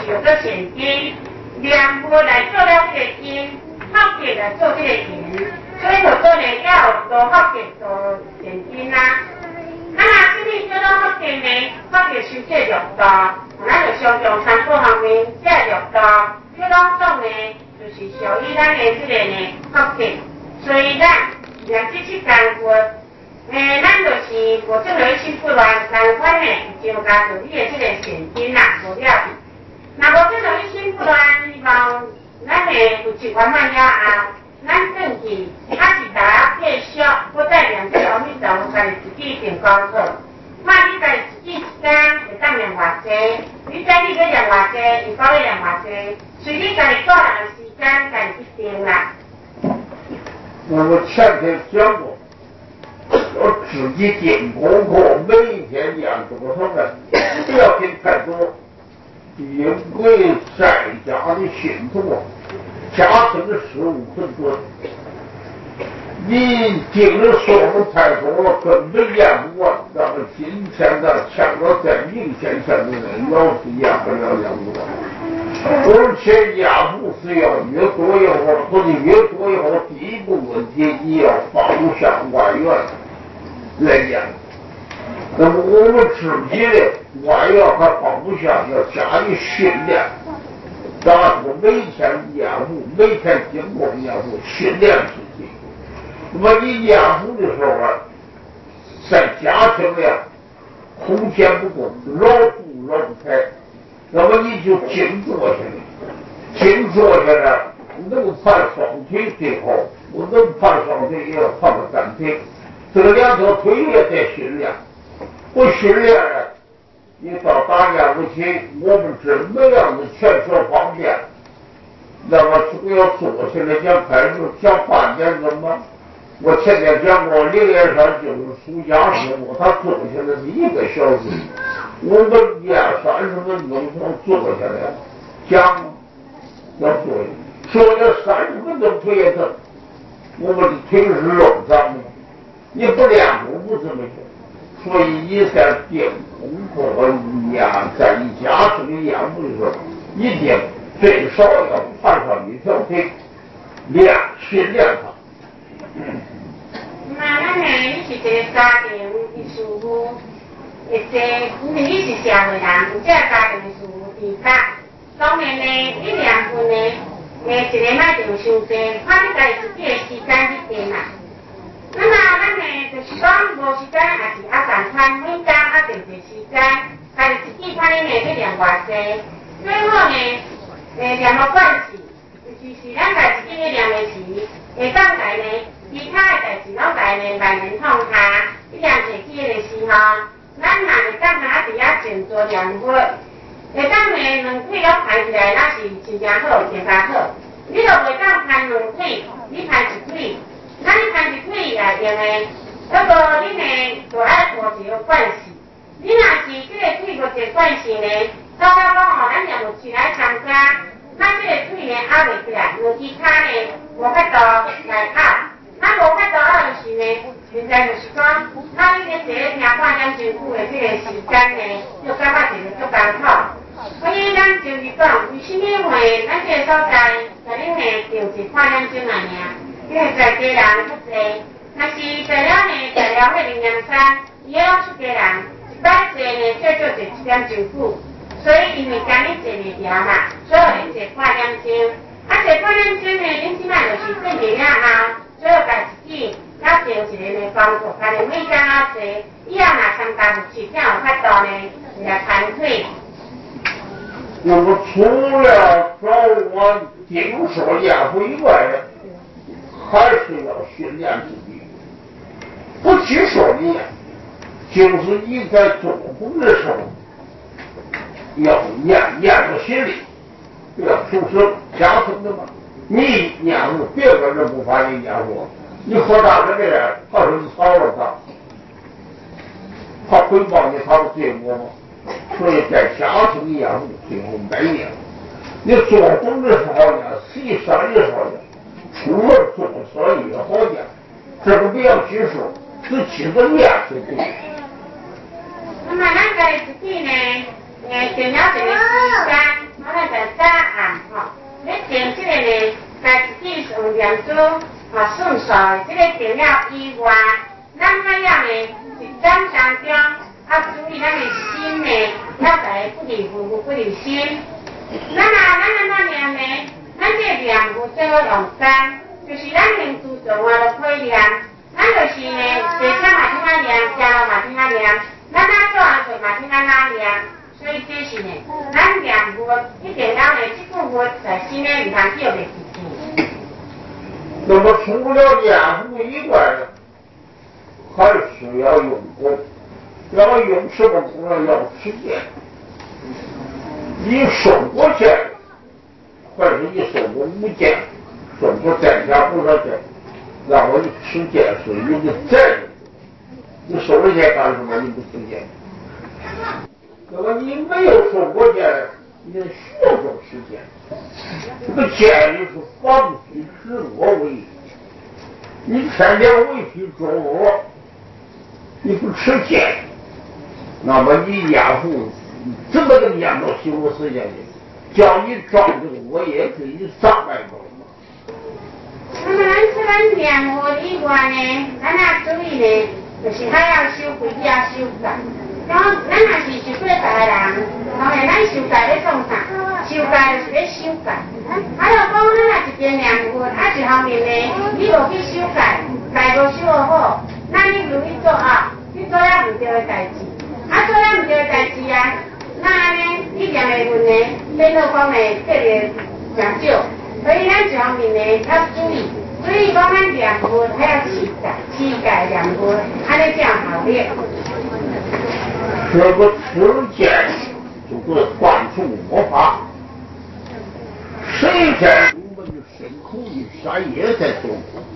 有个现金，两户来做了这个金，福建来做这个银，所以就说呢要多福建做现金啦。啊，什么叫做福建呢？福建收这绿道，咱就常常参考方面这绿道，这拢总呢就是属于咱的这个呢福建，所以咱两这些干活。咱就是无做落去辛苦乱，同款呢，就加做你的这个现金啦，无了去。若无做落去辛苦乱，希望咱的有一万万了后，咱转去还是大家继续，我再量这方面上，我家己自己定功课。看你家己自己一天会当量偌济，你知你要量偌济，伊讲要量偌济，随你家己个人的时间家己去定啦。 我前天讲过。我自己定功课，每天量多少呢？不要定太多，因为在家的信徒家庭的15分多，你定的数目太多了，根本量不完。咱们今天的强调在明天前的人，老是量不了量不完，而且压不是要越多越好，或者越多越好。第一个问题，你要放下外援。来讲，那么我们自己的外援还放不下，要加以训练。咱们每天练武，每天经过练武，训练自己。那么你练武的时候啊，在家庭里空间不够，老不老不开，那么你就静坐下来，静坐下来，能盘双腿最好，不能盘双腿也要盘个3腿。这个2条腿也得训练，不训练了，你到打架不起，我们怎么样的全说方便？那么总要坐下来讲开始讲半点钟吗？我前天讲过，灵岩山就是苏家师傅，他坐下来是1个小时，我们练30分钟才坐下来，讲要坐了30分钟腿也疼，我们的腿是肉长的。你不练功不这么做，所以你在定功课和练在你家庭的练武的时候，一定最少要盘上1条腿，训练它。 那咱呢，你是一个家庭的事务，或者因为你是社会人，有这个家庭的事务负责，当然呢，你2份呢，一个卖定伤济，看你家己自己的时间去定啦。那么咱呢，就是讲无时间也是共款，每天定一时间，家己自己看你呢要量偌济，最好呢，量无关系，就是咱家自己要量的时，会当来呢，其他的代志拢来呢万人放下，你量摕起的时候，咱嘛会当下伫遐静坐量法，会当呢2腿拢排起来，那是真正好，更加好。你若袂当排2腿，你排1腿。那你排1腿也用的，那个你呢就爱无一个惯势。你若是这个腿无一个惯势呢，到了讲吼，咱若有起来参加，咱这个腿呢压袂起来，因其他呢无法度来压。咱无法度压就是呢，现在就是讲，咱你咧坐咧听半点钟久的这个时间呢，就感觉一个足艰苦。所以咱就是讲，为什么会咱这个所在，甲恁呢定一半点钟来尔？因为在家人较济，若是在了呢，在了迄灵岩山，伊拢出家人，一摆坐呢，最少坐1点钟久，所以因为今日坐袂了嘛，所以恁坐半点钟。啊，坐半点钟呢，恁即摆就是转去了后，所以家自己要定一个呢工作，家己每天要坐，以后若参加复习，才有法度呢来盘腿。 我们除了早晚定说压服以外，还是要训练自己。不去说你，就是你在做工的时候，要验着心里，不要出声家庭的嘛。你验护，别个人不把你验护，你喝大这个人，他说你吵了他回报你，他不对我吗？所以在家庭验护最后没验。你做工的时候呢，洗衫的时候呢，出门坐车也好点，这个不要拘束，只记得练就对。 那么咱家己自己呢，定了一个时间，我来念珠顺序这个重要以外，咱那样的一天当中注意咱的心呢，要在不离不不离心。咱那念呢，咱这念佛最好用单，就是咱念珠重就可以念。咱就是呢，坐车嘛听啊念，行路嘛听啊念，咱做做嘛听啊念。所以这是呢，咱念佛一定要呢，这句佛在心里唔通叫袂记住。 那么除了念佛以外，还需要用功。要用什么功呢？要实践。你受过戒，或者你受过无戒，受过在家不说戒，然后你持戒是有个责任。你受了戒干什么？你不持戒。那么你没有受过戒，你学过持戒。这个戒律是防己之恶为宜。你天天为非作恶，你不持戒，那么你念佛怎么能念到虚无世界里？叫你照这个恶业给你障碍住了。 那么咱念佛以外呢，咱注意呢，就是还要修规矩啊，修戒。然后咱若是受过戒的人，当然咱受戒要创啥？受戒就是要修戒。啊，如果咱若一边念佛，一方面呢，你无去修戒，戒无修好，那你如你做你做了唔对的代志，做了唔对的代志那呢，你念的份呢，变做讲呢，这个上少。所以咱一方面呢，要注意讲咱念佛还要持戒念佛，安尼这样好练。 这个持戒就是断除魔法，谁在我们的身口意三业在做？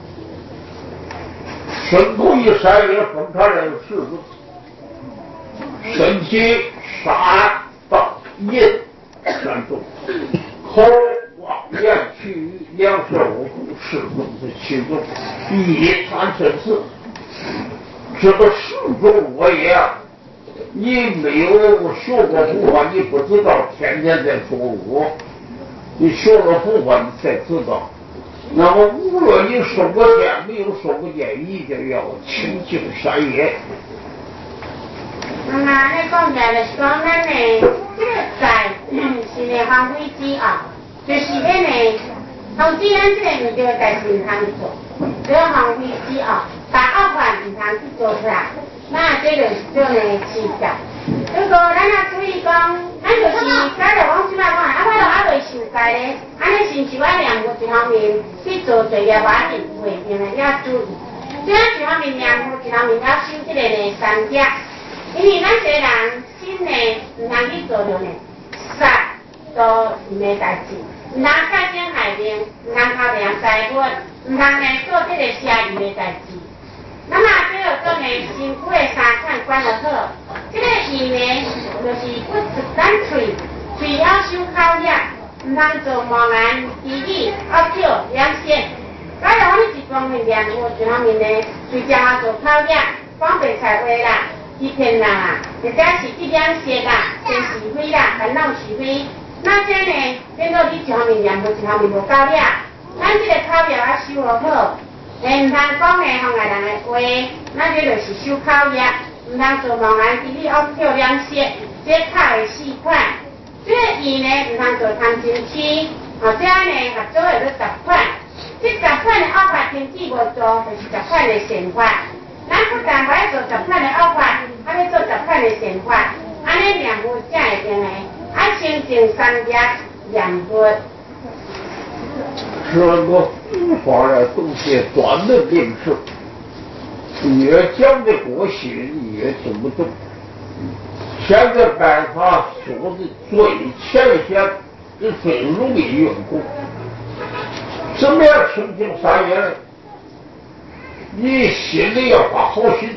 身口意三业分开来有4种：身体、杀、盗、淫3种，口、妄、言、取语、两舌、五苦4种是7种，意、贪、嗔、痴。这个4种恶业你没有学过佛法，你不知道天天在做恶。你学了佛法，你才知道。那么无论你受过戒没有受过戒，一定要清净三业。 你讲起来就是讲咱呢，这个戒是呢防非之恶，就是呢，防止咱这个唔对的代志唔通做，这个防非之恶，把恶法唔通去做出来。那这个就呢持戒。如果咱注意讲，咱就是假如讲即摆讲，我未受戒咧，安尼是不是我念佛一方面去做罪业我一定袂定的，要注意。所以一方面念佛，一方面要修这个呢3戒，因为咱这人心呢唔通去做着呢杀盗淫的代志，唔通杀生害命，唔通偷掠财物，唔通呢做这个邪淫的代志。那么这个说呢，身躯的3款管得好，这个意呢，就是不咱嘴要守口业，唔通做妄言、绮语、恶口、两舌。假如我们一方面念佛，一方面呢，嘴讲做口业，讲白菜话啦，欺骗人或者是这两舌讲是非啦，烦恼是非。那这呢，变做你一方面念佛，一方面无够了，咱这个口业要修好。唔通讲呢妨碍人的话，咱这就是守口业，唔通做妄言、绮语、恶口、两舌，这口的4款。这个意呢，唔通做贪嗔痴，这呢合做的都10款。这10款的恶法停止无做，就是10款的善法。咱不但不要做10款的恶法，还要做10款的善法，安尼念佛才会定的。清净3业念佛。 这个佛法呀，都是短的定式，越讲的过细，越听不懂。现在办法说的最浅显，也最容易用功。怎么样清净3业呢？你心里要发好心，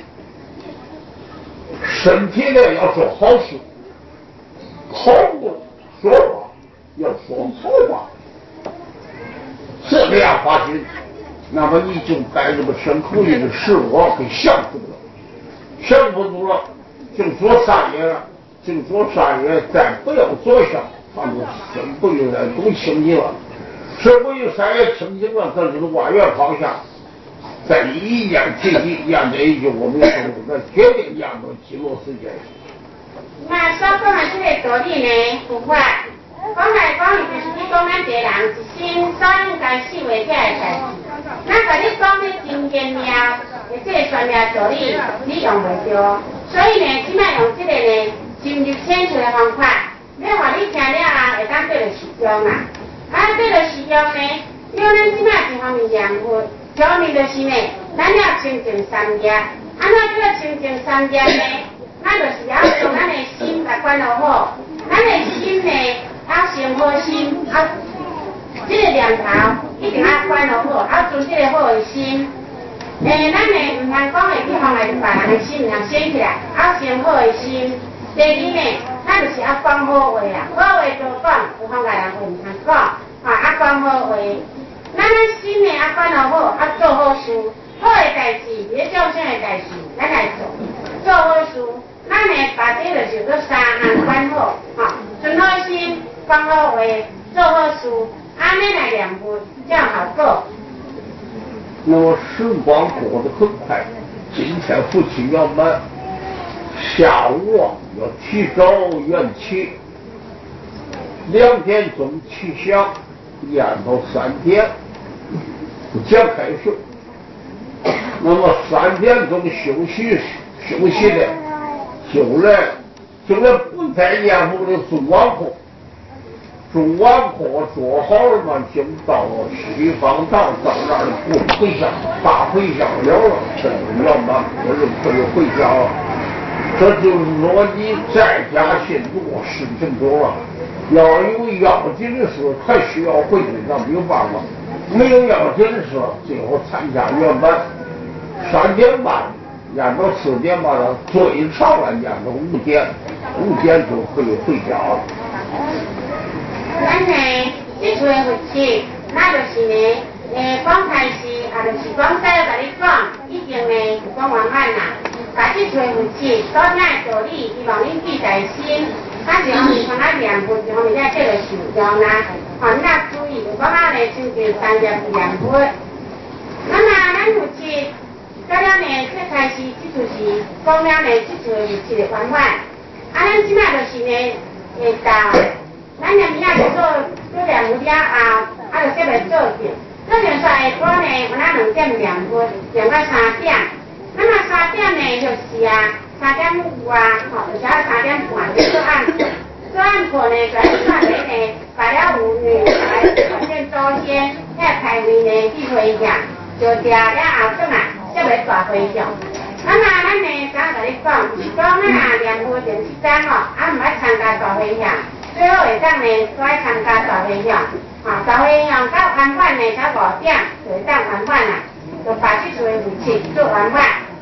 身体呢要做好事，口部说话要说好话。这个样发心，那么你就把这个身口意的事我给降住了，降不住了，就做3业了，再不要做下，他们身不由来都清净了， 社会有3月清醒了，这就是外院方向。在一样体系，沿着一句我们说的决定沿着记录时间。 那所讲的这个道理呢，有法。讲来讲去就是你讲咱一个人一生所应该受的这个代志，咱甲你讲的真玄妙，的这个玄妙道理你用袂着，所以呢，即摆用这个呢深入浅出的方法，要互你听了后会当对着实用啊。对着实用呢，因为咱即摆一方面养活，一方面就是呢，咱要清净三业，怎叫清净三业呢？咱就是要将咱的心来管好好，咱的心呢。生好心，这个念头一定要管好好，存这个好的心。咱呢唔通讲的去妨碍别人的心，唔通生起来，生好的心。第二呢，咱就是要讲好话啦，好话多讲，有妨碍人话唔通讲，讲好话。咱心呢管好，做好事，好的代志，你众生的代志，咱来做好事。咱呢把这个就是3项管好，存好心。讲好话，做好事，安尼来念佛，这样好过。 那么时光过得很快，今天父亲要满，下午要提早元气，2点钟起响，延到3点讲开学。那么3点钟休息的，就来不在念佛的中晚课。中晚课做好了嘛，就到西方堂，到那儿回家，大回家了，这就要满课就可以回家了。这就是说你在家信多，事情多了，要有要紧的事还需要回去，那没有办法。没有要紧的事，最后参加圆满，3点半延到4点半了，最长了延到5点就可以回家了。 咱呢，这次的佛事，那就是呢，讲开始，就是讲再甲你讲，已经呢是讲完满啦。把这次的佛事，所听的道理，希望恁记在心。咱一方面从咱念佛，一方面在做着受用啦。你要注意，如果呢清净3业念佛。那么咱佛事，到了呢，最开始这就是讲了呢，这次的佛事的圆满。咱即摆就是呢，会到。咱念明仔就做念佛了后，就接来做着。做着煞下晡呢，有咱2点念佛，念到3点。那么3点呢，就是3点5就是3点半就做暗课。做暗课呢，就喺下底呢，摆了妇女来表现祖先，开会呢去回向，就食了后转来，接来大回向。那么咱呢，刚甲你讲，是讲咱念佛前7天唔爱参加大回向。最后会当呢，都爱参加大回向，大回向到圆满呢，到5点就会当圆满啦，就把这次的事情做圆满。